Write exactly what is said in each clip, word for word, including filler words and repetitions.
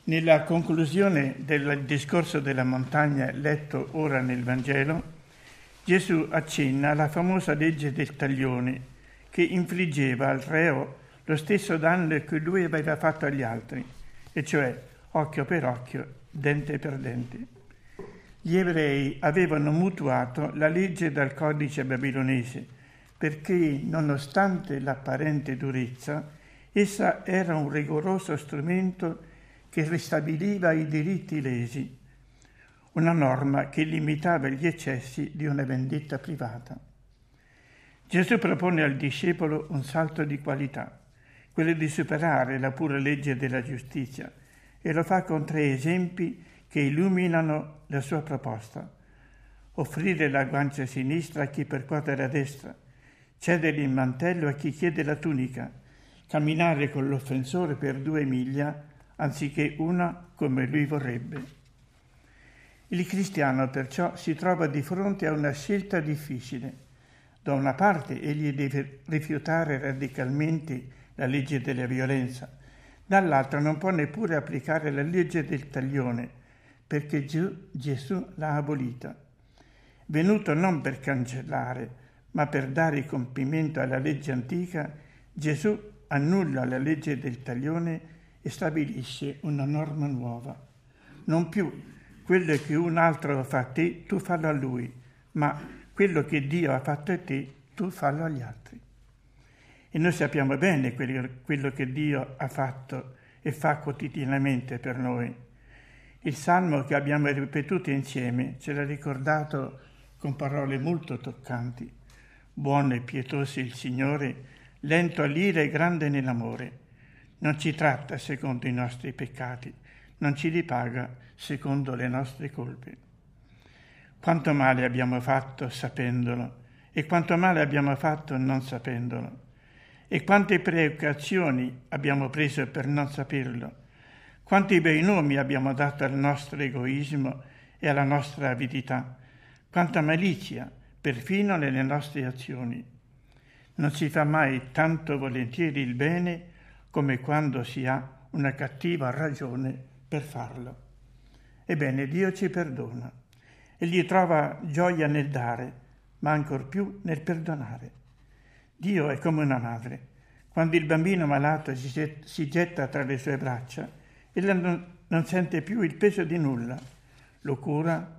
Nella conclusione del discorso della montagna letto ora nel Vangelo, Gesù accenna alla famosa legge del taglione che infliggeva al reo lo stesso danno che lui aveva fatto agli altri, e cioè occhio per occhio, dente per dente. Gli ebrei avevano mutuato la legge dal codice babilonese perché, nonostante l'apparente durezza, essa era un rigoroso strumento che ristabiliva i diritti lesi, una norma che limitava gli eccessi di una vendetta privata. Gesù propone al discepolo un salto di qualità, quello di superare la pura legge della giustizia, e lo fa con tre esempi che illuminano la sua proposta: offrire la guancia sinistra a chi percuote la destra, cedere il mantello a chi chiede la tunica, camminare con l'offensore per due miglia anziché una come lui vorrebbe. Il cristiano perciò si trova di fronte a una scelta difficile. Da una parte egli deve rifiutare radicalmente la legge della violenza, dall'altra non può neppure applicare la legge del taglione, perché Gesù l'ha abolita. Venuto non per cancellare, ma per dare compimento alla legge antica, Gesù annulla la legge del taglione e stabilisce una norma nuova. Non più quello che un altro fa a te, tu fallo a lui, ma quello che Dio ha fatto a te, tu fallo agli altri. E noi sappiamo bene quello che Dio ha fatto e fa quotidianamente per noi. Il Salmo che abbiamo ripetuto insieme ce l'ha ricordato con parole molto toccanti. Buono e pietoso il Signore, lento all'ira e grande nell'amore. Non ci tratta secondo i nostri peccati, non ci ripaga secondo le nostre colpe. Quanto male abbiamo fatto sapendolo e quanto male abbiamo fatto non sapendolo. E quante precauzioni abbiamo preso per non saperlo. Quanti bei nomi abbiamo dato al nostro egoismo e alla nostra avidità. Quanta malizia, perfino nelle nostre azioni. Non si fa mai tanto volentieri il bene come quando si ha una cattiva ragione per farlo. Ebbene, Dio ci perdona. Egli trova gioia nel dare, ma ancor più nel perdonare. Dio è come una madre. Quando il bambino malato si getta tra le sue braccia, ella non, non sente più il peso di nulla. Lo cura,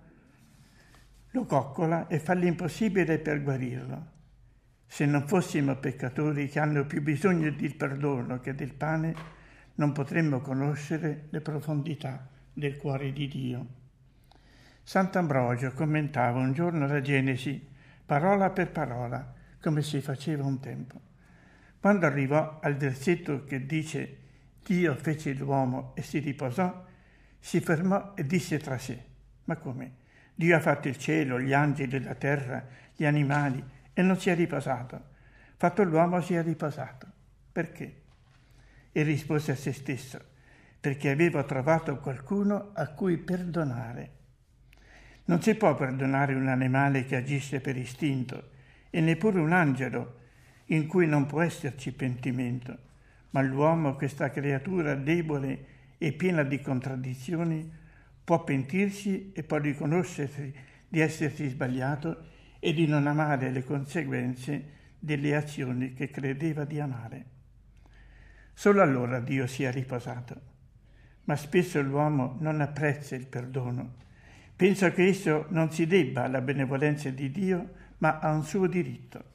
lo coccola e fa l'impossibile per guarirlo. Se non fossimo peccatori che hanno più bisogno del perdono che del pane, non potremmo conoscere le profondità del cuore di Dio. Sant'Ambrogio commentava un giorno la Genesi, parola per parola, come si faceva un tempo. Quando arrivò al versetto che dice «Dio fece l'uomo e si riposò», si fermò e disse tra sé: «Ma come? Dio ha fatto il cielo, gli angeli, la terra, gli animali, e non si è riposato. Fatto l'uomo si è riposato. Perché?» E rispose a se stesso: «Perché avevo trovato qualcuno a cui perdonare». Non si può perdonare un animale che agisce per istinto, e neppure un angelo in cui non può esserci pentimento, ma l'uomo, questa creatura debole e piena di contraddizioni, può pentirsi e può riconoscersi di essersi sbagliato e di non amare le conseguenze delle azioni che credeva di amare. Solo allora Dio si è riposato, ma spesso l'uomo non apprezza il perdono. Pensa che esso non si debba alla benevolenza di Dio, ma a un suo diritto.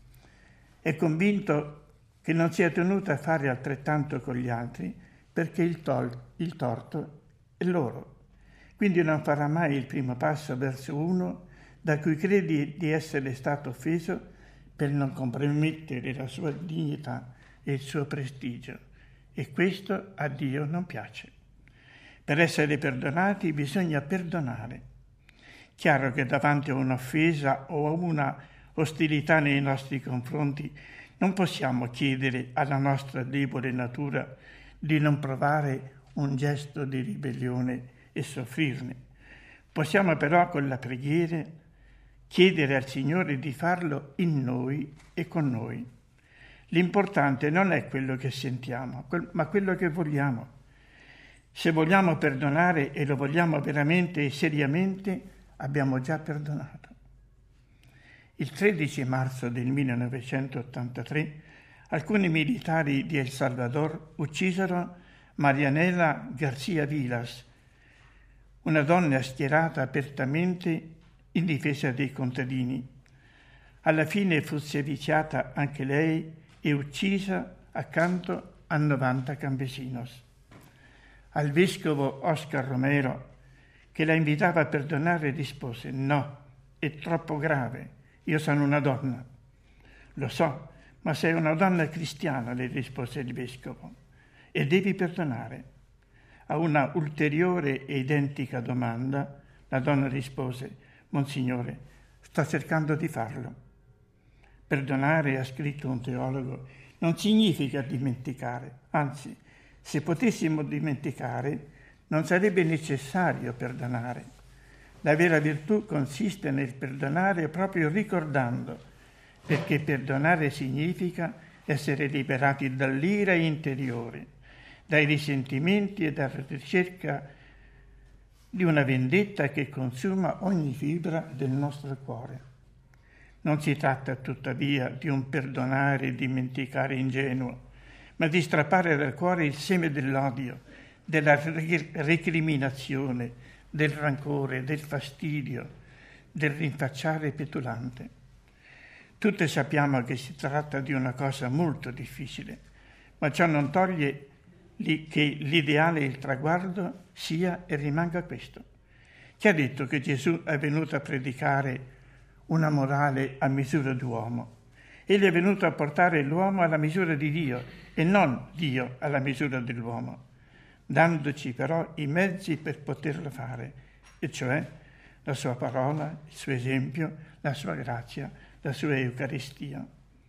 È convinto che non sia tenuto a fare altrettanto con gli altri perché il, tol- il torto è loro. Quindi non farà mai il primo passo verso uno da cui credi di essere stato offeso per non compromettere la sua dignità e il suo prestigio. E questo a Dio non piace. Per essere perdonati bisogna perdonare. Chiaro che davanti a un'offesa o a una ostilità nei nostri confronti non possiamo chiedere alla nostra debole natura di non provare un gesto di ribellione e soffrirne. Possiamo però con la preghiera chiedere al Signore di farlo in noi e con noi. L'importante non è quello che sentiamo, ma quello che vogliamo. Se vogliamo perdonare e lo vogliamo veramente e seriamente, abbiamo già perdonato. Il tredici marzo del millenovecentottantatré alcuni militari di El Salvador uccisero Marianela García Vilas, una donna schierata apertamente in difesa dei contadini. Alla fine fu seviziata anche lei e uccisa accanto a novanta campesinos. Al vescovo Oscar Romero, che la invitava a perdonare, rispose: «No, è troppo grave, io sono una donna». «Lo so, ma sei una donna cristiana», le rispose il vescovo, «e devi perdonare». A una ulteriore e identica domanda, la donna rispose: «Monsignore, sto cercando di farlo». Perdonare, ha scritto un teologo, non significa dimenticare, anzi, se potessimo dimenticare, non sarebbe necessario perdonare. La vera virtù consiste nel perdonare proprio ricordando, perché perdonare significa essere liberati dall'ira interiore, dai risentimenti e dalla ricerca di una vendetta che consuma ogni fibra del nostro cuore. Non si tratta tuttavia di un perdonare e dimenticare ingenuo, ma di strappare dal cuore il seme dell'odio, della recriminazione, del rancore, del fastidio, del rinfacciare petulante. Tutti sappiamo che si tratta di una cosa molto difficile, ma ciò non toglie che l'ideale e il traguardo sia e rimanga questo. Chi ha detto che Gesù è venuto a predicare una morale a misura d'uomo? Egli è venuto a portare l'uomo alla misura di Dio e non Dio alla misura dell'uomo, dandoci però i mezzi per poterlo fare, e cioè la sua parola, il suo esempio, la sua grazia, la sua Eucaristia.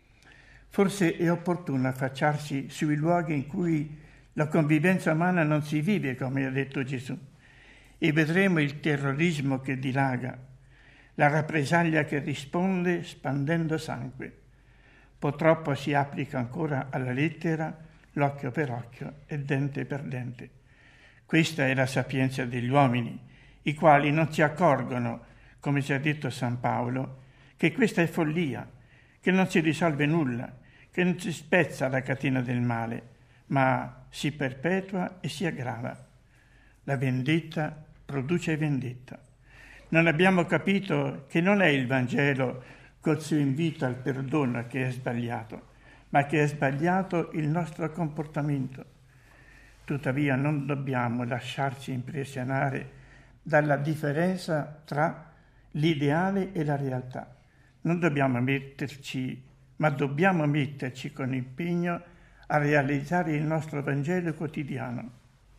Forse è opportuno affacciarsi sui luoghi in cui la convivenza umana non si vive, come ha detto Gesù, e vedremo il terrorismo che dilaga, la rappresaglia che risponde spandendo sangue. Purtroppo si applica ancora alla lettera l'occhio per occhio e dente per dente. Questa è la sapienza degli uomini, i quali non si accorgono, come ci ha detto San Paolo, che questa è follia, che non si risolve nulla, che non si spezza la catena del male, ma si perpetua e si aggrava. La vendetta produce vendetta. Non abbiamo capito che non è il Vangelo col suo invito al perdono che è sbagliato, ma che è sbagliato il nostro comportamento. Tuttavia non dobbiamo lasciarci impressionare dalla differenza tra l'ideale e la realtà. Non dobbiamo metterci, ma dobbiamo metterci con impegno a realizzare il nostro Vangelo quotidiano.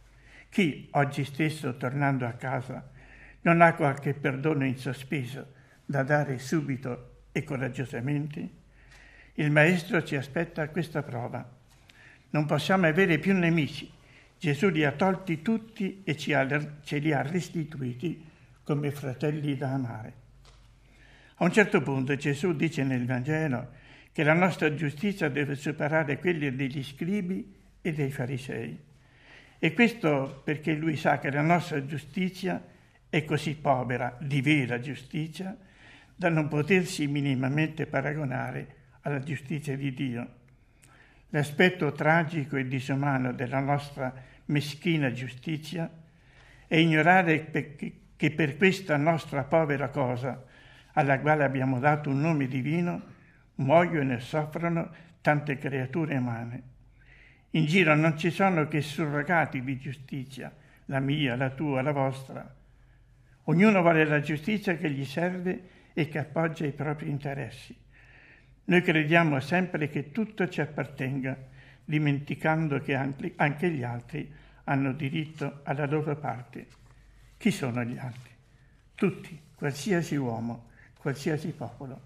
Chi oggi stesso, tornando a casa, non ha qualche perdono in sospeso da dare subito e coraggiosamente? Il Maestro ci aspetta a questa prova. Non possiamo avere più nemici. Gesù li ha tolti tutti e ci ha, ce li ha restituiti come fratelli da amare. A un certo punto Gesù dice nel Vangelo che la nostra giustizia deve superare quelle degli scribi e dei farisei. E questo perché lui sa che la nostra giustizia è così povera di vera giustizia da non potersi minimamente paragonare alla giustizia di Dio. L'aspetto tragico e disumano della nostra meschina giustizia è ignorare che per questa nostra povera cosa, alla quale abbiamo dato un nome divino, muoiono e soffrono tante creature umane. In giro non ci sono che surrogati di giustizia, la mia, la tua, la vostra. Ognuno vuole la giustizia che gli serve e che appoggia i propri interessi. Noi crediamo sempre che tutto ci appartenga, dimenticando che anche gli altri hanno diritto alla loro parte. Chi sono gli altri? Tutti, qualsiasi uomo, qualsiasi popolo.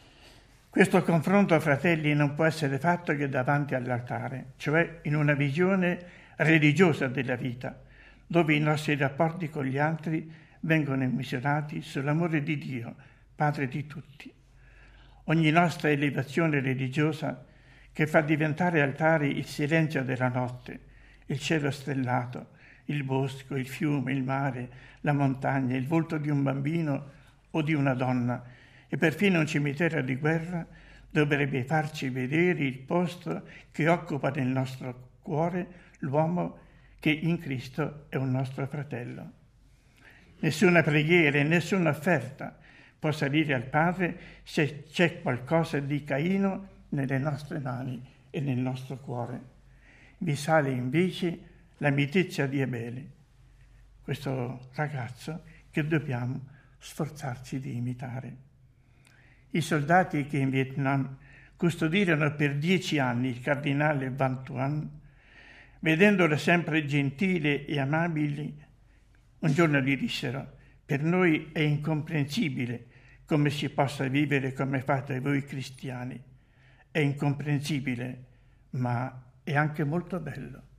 Questo confronto, fratelli, non può essere fatto che davanti all'altare, cioè in una visione religiosa della vita, dove i nostri rapporti con gli altri vengono misurati sull'amore di Dio, Padre di tutti. Ogni nostra elevazione religiosa che fa diventare altare il silenzio della notte, il cielo stellato, il bosco, il fiume, il mare, la montagna, il volto di un bambino o di una donna, e perfino un cimitero di guerra dovrebbe farci vedere il posto che occupa nel nostro cuore l'uomo che in Cristo è un nostro fratello. Nessuna preghiera e nessuna offerta può salire al Padre se c'è qualcosa di Caino nelle nostre mani e nel nostro cuore. Vi sale invece la mitezza di Abele, questo ragazzo che dobbiamo sforzarci di imitare. I soldati che in Vietnam custodirono per dieci anni il cardinale Van Thuan, vedendolo sempre gentile e amabile, un giorno gli dissero: per noi è incomprensibile come si possa vivere come fate voi cristiani. È incomprensibile, ma è anche molto bello.